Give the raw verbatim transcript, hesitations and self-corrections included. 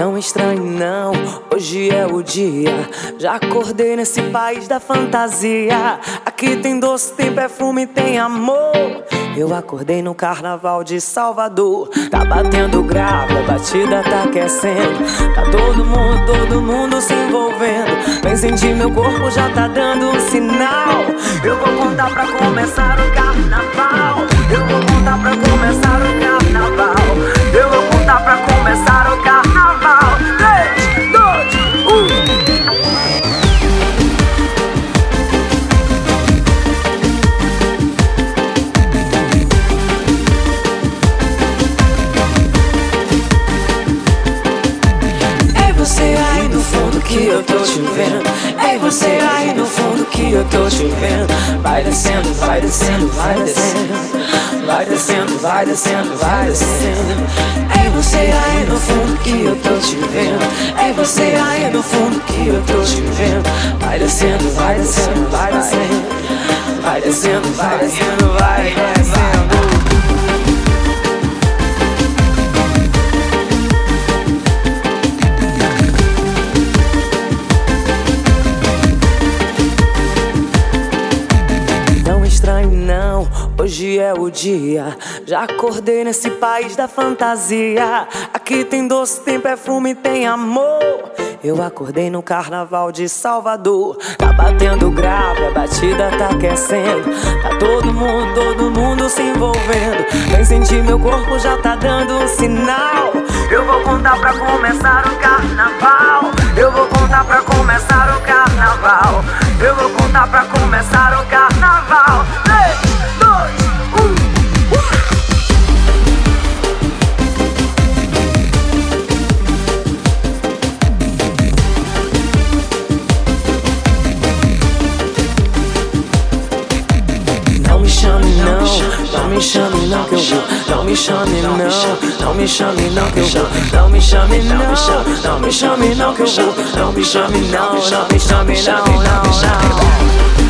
Não estranhe não, hoje é o dia. Já acordei nesse país da fantasia. Aqui tem doce, tem perfume, tem amor. Eu acordei no carnaval de Salvador. Tá batendo grave, a batida tá aquecendo. Tá todo mundo, todo mundo se envolvendo. Vem sentir, meu corpo já tá dando um sinal. Eu vou contar pra começar o carnaval. Eu vou contar pra começar o carnaval. Eu vou contar pra começar o carnaval. três, dois, um. Ei, você aí no fundo que eu tô te vendo. Ei, você aí no fundo que eu tô te vendo. Vai descendo, vai descendo, vai descendo. Vai descendo, vai descendo, vai descendo. Ei, você aí no fundo que eu tô te vendo. Ei, você aí no fundo que eu tô te vendo. Vai descendo, vai descendo, vai descendo. Vai descendo, vai descendo, vai descendo. Não, hoje é o dia. Já acordei nesse país da fantasia. Aqui tem doce, tem perfume, tem amor. Eu acordei no carnaval de Salvador. Tá batendo grave, a batida tá aquecendo. Tá todo mundo, todo mundo se envolvendo. Vem sentir, meu corpo já tá dando um sinal. Eu vou contar pra começar o carnaval. Eu vou contar pra começar o carnaval. Eu vou contar pra começar o carnaval. três, dois, um. Não me chame não, não me chame não que eu vou. Não me chame não, não me chame não que eu vou. Não me chame não, não me chame não que eu vou. Não me chame não, não me chame não, não, não.